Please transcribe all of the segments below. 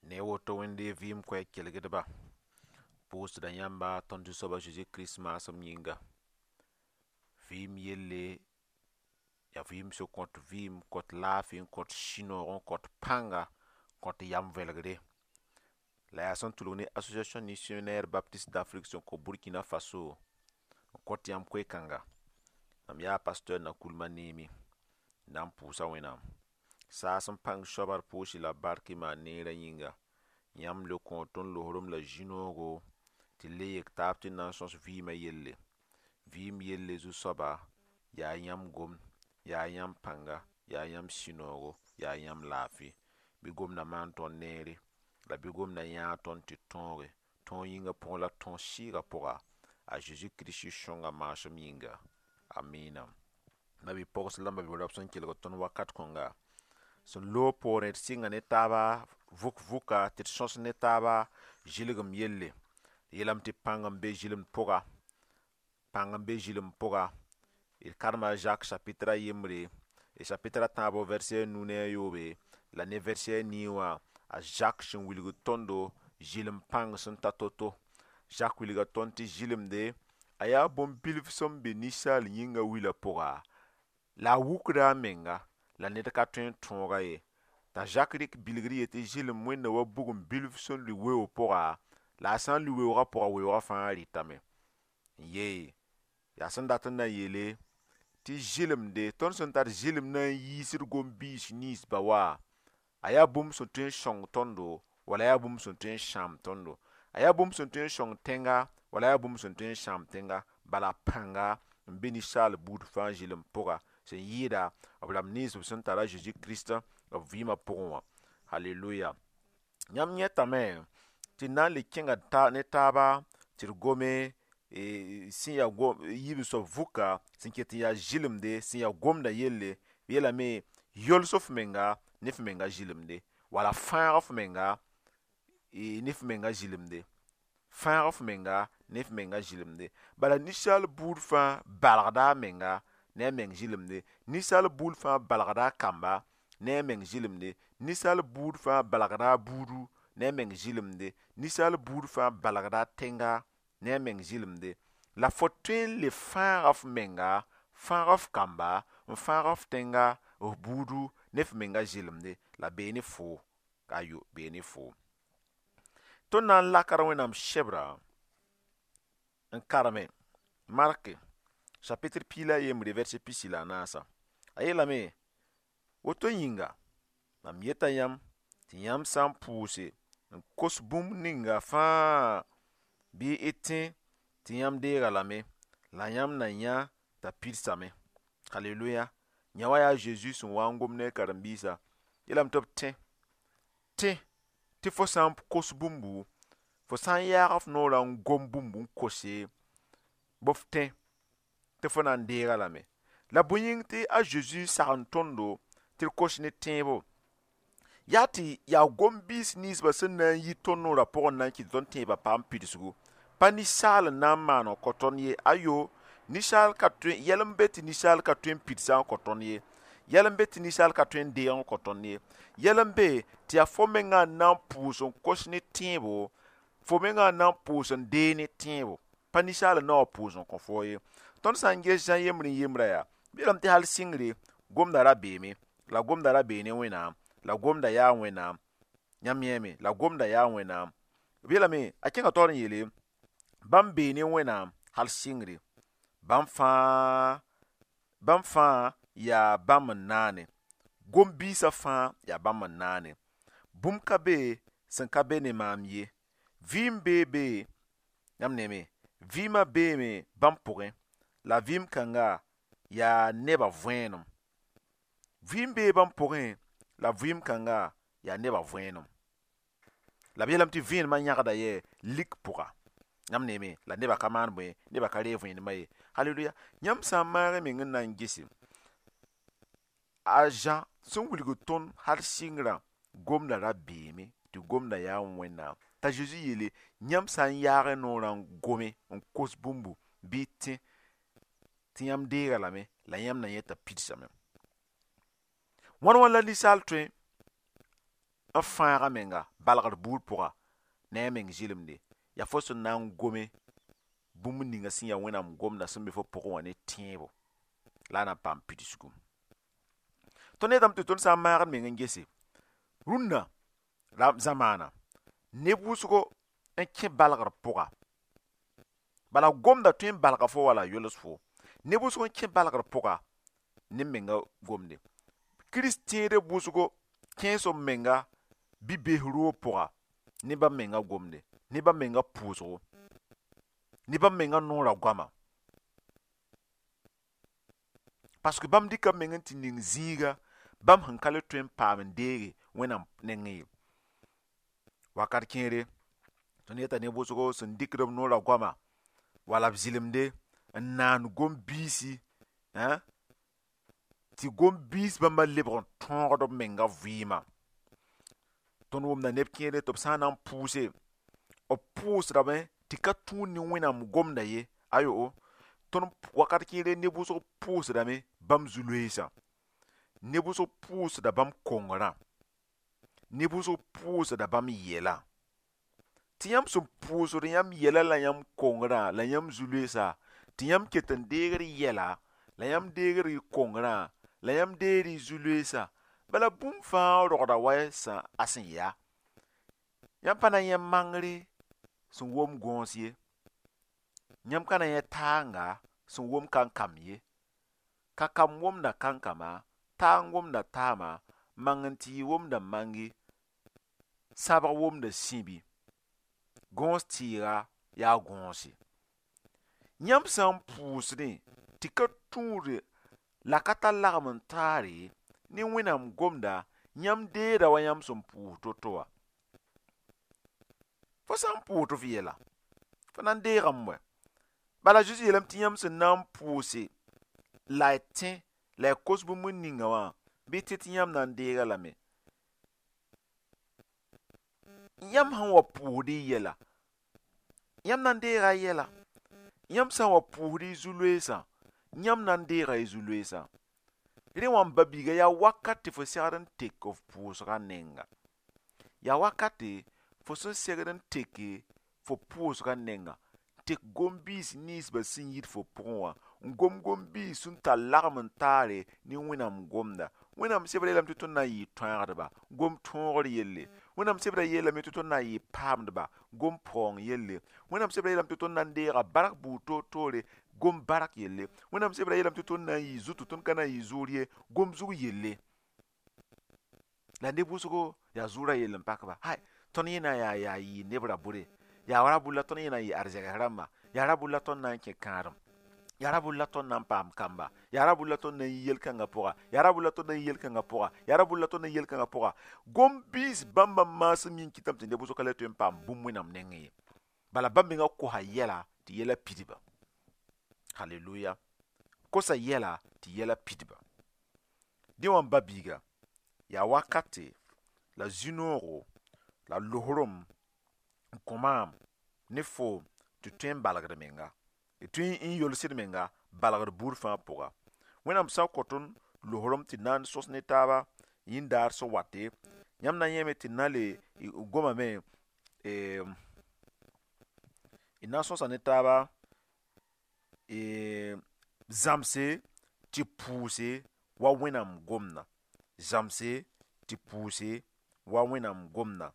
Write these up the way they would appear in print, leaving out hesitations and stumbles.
ne woto wẽnde vɩɩm koɛɛ kelgdba pʋʋsda yãmba tõnd tɩ soaba Jésus Kirist maasem yĩnga vɩɩm yelle ya vɩɩm sẽn kõt vɩɩm kõt laafɩ n kõt sũ-noog n kõt pãnga kõt yam vɛlgde la yaa sẽn tʋlg ne association missionnaire baptiste d'Afrique sẽn kõ Burkina Faso n kõt yãmb koe-kãnga mam yaa pasteur Nakulma Neemi na n pʋʋsa wẽnnaam saas n pãng soaba d pʋʋsy la barkɩ maan neerã yĩnga yãmb le kõ tõnd lohrem la zũ-noogo tɩ le yek taab tɩ na n sõs vɩɩmã yelle vɩɩm yelle zu-soaba yaa yãmb gomd yaa yãmb pãnga yaa yãmb sũ-noogo yaa yãmb laafɩ bɩ gomdã maan tõnd neere la bɩ gomdã yãa tõnd tɩ tõoge tõog yĩngã pʋgẽ la tõog sɩɩgã pʋga a Jésus Kirist sõnga maasem yĩnga amiina nabi pɔgs la mabi rab sẽn kelg tõnd wakat kõnga sẽn loog poorẽ d sɩnga ne taaba vʋk-vʋka tɩ d sõs ne taaba zɩlgem yelle yeelame tɩ pãng n be zɩlem pʋga pãng n be zɩlem pʋga d karema a Jacques chapitre a yembre chapitre a tãabo verset 9 ne a yoobe la ne verset 9 wã a Jacques sẽn wilgd tõndo zɩlem pãng sẽn ta to-to Jacques wilga tõnd tɩ zɩlemde a yaa bõn-bilf sẽn be ninsaal yĩnga wilã pʋga la a wukda a menga la ned ka tõe n tõoga ye t'a Jacques rɩk bilgd yetɩ zɩlem wẽnna wa bugum bilf sẽn lʋɩ weoog pʋga la a sã n lʋɩ weoogã pʋga weoogã fãa rɩtame n yee yaa sẽn dat n na n yeele tɩ zɩlemde tõnd sẽn tar zɩlem na n yiisd gom-biis ninsba wa a yaa bũmb sẽn tõe n sõng tõndo wala yaa bũmb sẽn tõe n sãam tõndo a yaa bũmb sẽn tõe n sõng tẽnga wala yaa bũmb sẽn tõe n sãam tẽnga bala pãnga n be ninsaal buud fãa zɩlem pʋga sẽn yɩɩda b rab nins b sẽn tara Jésus Kirist b vɩɩmã pʋgẽ wã halleluya yãmb yẽtame tɩ na n le kẽnga ne taaba tɩ d gome sẽn yaa yib soab vʋka sẽn ket n yaa zɩlemde sẽn yaa gomda yelle yeelame yols f menga ne f menga zɩlemde wala fãag f menga ne f menga zɩlemde fãag f menga ne f menga zɩlemde bala ninsaal buud fãa balgda a menga ne a meng zɩlemde ninsaal buud fãa balgda a kamba ne a meng zɩlemde ninsaal buud fãa balgda a buudu ne a meng zɩlemde ninsaal buud fãa balgda a tẽnga ne a meng zɩlemde la fo tõe n le fãaga f menga fãag f kamba n fãag f tẽnga f buudu ne f menga zɩlemde la bee ne fo ayo bee ne fo tõnd na n lakr wẽnnaam sɛbra n karme marke chapitre pila yembre verset pisi la a naasa a yeelame woto yĩnga mam yeta yãmb tɩ yãmb sã n pʋʋse n kos bũmb ninga fãa bɩ y tẽ tɩ yãmb deega lame la yãmb na yã t'a pidsame halleluya yã wa yaa Zeezi sẽn wa n gom ne a karen-biisã yeelame tɩ b tẽ tɩ fo sã n kos bũmbu fo sã n yaag f noorã n gom bũmbu n kose bɩ f tẽ tɩ fo na n deega lame la bõe-yĩng tɩ a Zeezi sagn tõndo tɩ d kos ne tẽebo yaa tɩ yaa gom-biis ninsbã sẽn na n yi tõnd noorã pʋgẽ na n kɩt tõnd tẽebã paam pidsgu pa ninsaal n na n maan n kõ tõnd ye ayo ninsaal ka tõe yɛl n be tɩ ninsaal ka tõe n pidsa n kõ tõnd ye yɛl n be tɩ ninsaal ka tõe n deeg n kõ tõnd ye yɛl n be tɩ yaa fo mengã n na n pʋʋs n kos ne tẽebo fo mengã n na n pʋʋs n dee ne tẽebo pa ninsaal n na wa pʋʋs n kõ fo ye tõnd sã n ges zã yembr n yembrã yaa bɩ tɩ hal sɩngre gomda ra beeme la gomda ra bee ne wẽnnaam la gomda yaa wẽnnaam yãmb yẽeme la gomda yaa wẽnnaam b yeelame a kẽngã taoor n yeele bãmb bee ne wẽnnaam hal sɩngre bãmb fãa yaa bãmb n naane gom-biisã fãa yaa bãmb n naane bũmb ka be sẽn ka be ne maam ye vɩɩm bee yãmb neeme vɩɩmã beeme bãmb pʋgẽ la vɩɩm kãnga yaa nebã vẽenem vɩɩm bee bãmb pʋgẽ la vɩɩm kãnga yaa nebã vẽenem la b yeelame tɩ vẽenemã yãgda yɛ lik pʋga yãmb neeme la nebã ka maan bõe nebã ka ree vẽenemã ye halleluya yãmb sã n maag meng n na n gese a Zã sẽn wilgd tõnd hal sɩngrã gomda ra beeme tɩ gomda yaa wẽnnaam t'a Zeezi yeele yãmb sã n yaag noorã n gome n kos bũmbu bɩ tẽ tɩ yãmb deega lame la yãmb na yẽ t'a pidsame wãn la ninsaal tõe n fãaga menga balgr buur pʋga ne a meng zɩlemde ya fo sẽn na n gome bũmb ninga sẽn ya wẽnnaam gomda sẽn be fo pʋgẽ wã ne tẽebo la a na n paam pidsgu. Tõnd yetame tɩ tõnd sã n maagd meng n gese rũnnã zamaana neb wʋsgo n kẽ balgr pʋga bala gomda tõe n balga fo wala yols fo neb wʋsgo n kẽ balgr pʋga ne menga gomde. Kirist tẽedb wʋsgo kẽes b menga bi-bees roog pʋga ne ba menga gomde ne ba menga pʋʋsgo ne ba menga noora goama, parce que bãmb dɩka meng n tɩ ning zĩiga bãmb sẽn ka le tõe n paam n deege wẽnnaam nengẽ ye. Wakat kẽere tõnd yeta neb wʋsgo sẽn dɩkd b noora goama wala b zɩlemde n naan gom-biisi tɩ gom-biis bãmba lebg n tõogd b menga vɩɩma. Tõnd wʋmda neb kẽere tɩ b sã n na n pʋʋse b pʋʋsdame tɩ ka tũud ne wẽnnaam gomda ye. Ayo, tõnd wakat kẽere neb wʋsg pʋʋsdame bãmb zu-loeesã, neb wʋsg pʋʋsda bãmb kongrã, neb wʋsg pʋʋsda bãmb yɛla. Tɩ yãmb sẽn pʋʋsd yãmb yɛla la yãmb kongrã la yãmb zu-loeesã tɩ yãmb ket n deegd yɛla la yãmb deegd y kongrã la yãmb deegd y zu-loeesã, bala bũmb fãa rogda wa a sẽn ya. Yãmb pa na yẽ mangre sẽn wom gõos ye, yãmb ka na yẽ taanga sẽn wom kankam ye. Ka-kam womda kankama, taang womda taama, mang n tɩ yɩ womda mangi, sãbg womda sĩbi, gõos tɩɩga yaa gõose. Yãmb sã n pʋʋsdẽ tɩ ka tũude la ka tar lagm n taare ne wẽnnaam gomda, yãmb deeda wa yãmb sẽn pʋʋs to-to wã. Fo sã n pʋʋsd f yɛla fo na n deegame wɛ. Bala Zeezi yeelame tɩ yãmb sẽn na n pʋʋse la y tẽ la y kos bũmb ninga wã bɩ tɩ tɩ yãmb na n deega lame. Yãmb sẽn wa pʋʋsd y yɛla, yãmb na n deega y yɛla. Yãmb sã n wa pʋʋsd y zu-loeesã, yãmb na n deega y zu-loeesã. Rẽ wã n ba-biiga yaa wakat tɩ fo segd n tek f pʋʋsga nenga. Yaa wakate fo sẽn segd n teke fo pʋʋsga nenga, tek gom-biis ninsba sẽn yit fo pʋgẽ wã, n gom gom-biis sẽn tar lagm n taare ne wẽnnaam gomda. Wẽnnaam sebra yeelame tɩ tõnd na n yɩ tõagdba, gom tõogr yelle. Wẽnnaam sebra yeelame tɩ tõnd na n yɩ paamdba, gom paoong yelle. Wẽnnaam sebra yeelame tɩ tõnd na n deega bark buud toor-toore, gom bark yelle. Wẽnnaam sebra yeelame tɩ tõnd na n yɩ zutu tõnd ka na n yɩ zuur ye, gom zug yelle. La neb wʋsgo yaa zuurã yell n pakba. Hai, tõnd yẽ na n yaa yɩ neb ra-bʋre. Yaa ra bʋlla tõnd yẽ na n yɩ arzɛgs rãmba. Yaa ra bʋlla tõnd na n kẽ kãadem. Yaa ra bʋlla tõnd na n paam kamba. Yaa ra bʋlla tõnd na n yɩ yel-kãngã pʋga. Yaa ra bʋlla tõnd na n yɩ yel-kãngã pʋga. Yaa ra bʋlla tõnd na n yɩ yel-kãngã pʋga. Gom-biis bãmba maasem yĩn kɩtame tɩ neb wʋsg ka le tõe n paam bũmb wẽnnaam nengẽ ye. Bala bãmb mengã kosa yɛla tɩ yɛla pidba. Halleluya. Kosa yɛla tɩ yɛla pidba. Dẽ wã n ba-biiga yaa wakate la zu-noogo la losrem n kõ maam ne foom tɩ tõe n balgd menga, tɩ tõe n yolsd menga balgd buud fãa pʋga. Wẽnnaam sã n kõ tõnd losrem tɩ na n sõs ne taaba yĩndaar sẽn wate, yãmb na yẽme tɩ na le gomame y na n sõsa ne taaba zãmse tɩ pʋʋse wa wẽnnaam gomda. Zãmse tɩ pʋʋse wa wẽnnaam gomda.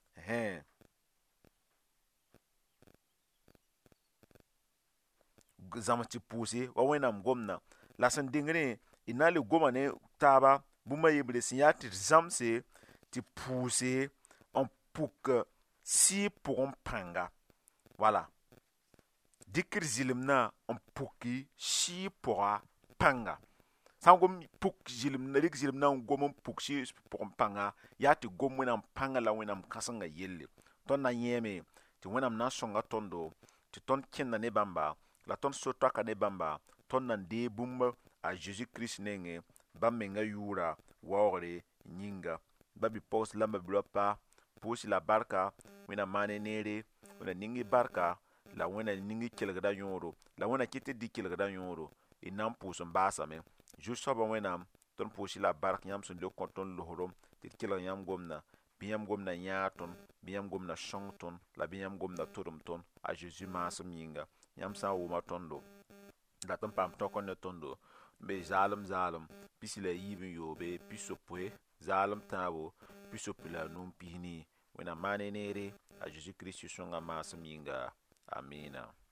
Zãms tɩ pʋʋse wa wẽnnaam gomda. La sẽn dɩngrẽ y na n le goma ne taaba bũmb a yebre sẽn yaa tɩ zãmse tɩ pʋʋse n pʋk sɩɩb pʋgẽ pãnga. Wala. Dɩkr zɩlemdã n pʋk sɩɩb pʋga pãnga. Sã n gom pʋk zɩlemdã, rɩk zɩlemdã n gom n pʋk sɩɩb pʋgẽ pãnga, yaa tɩ gom wẽnnaam pãnga la wẽnnaam kãsenga yelle. Tõnd na yẽeme tɩ wẽnnaam na n sõnga tõndo tɩ tõnd kẽnda ne bãmba la tõnd so-toaka ne bãmba, tõnd na n dee bũmb a Zeezi Kirist nengẽ, bãmb menga yʋʋra waoogre yĩnga. Ba-bi-paoos la ba-bi-raopã, pʋʋs-y la barka, wẽnna maan y neere, wẽnna ning y barka, la wẽnna ning y kelgda yõodo, la wẽnna kɩt tɩ dɩ kelgda yõodo, y na n pʋʋs n baasame. Zu-soabã wẽnnaam, tõnd pʋʋs-y la bark yãmb sẽn le kõ tõnd losrem tɩ d kelg yãmb gomda. bɩ yãmb gomda yãag tõnd, bɩ yãmb gomda sõng tõnd, la bɩ yãmb gomda tʋdem tõnd a Zeezi maasem yĩnga. Yãmb sã n wʋma tõndo, la tɩ n paam tõk ne tõndo, n be zaalem pisi la yiib n yoobe, pisopoe, zaalem tãabo, pisopi la num pisni. Wẽnnaam maan ne neere a Zeezi Kirist sõnga maasem yĩnga. Amina.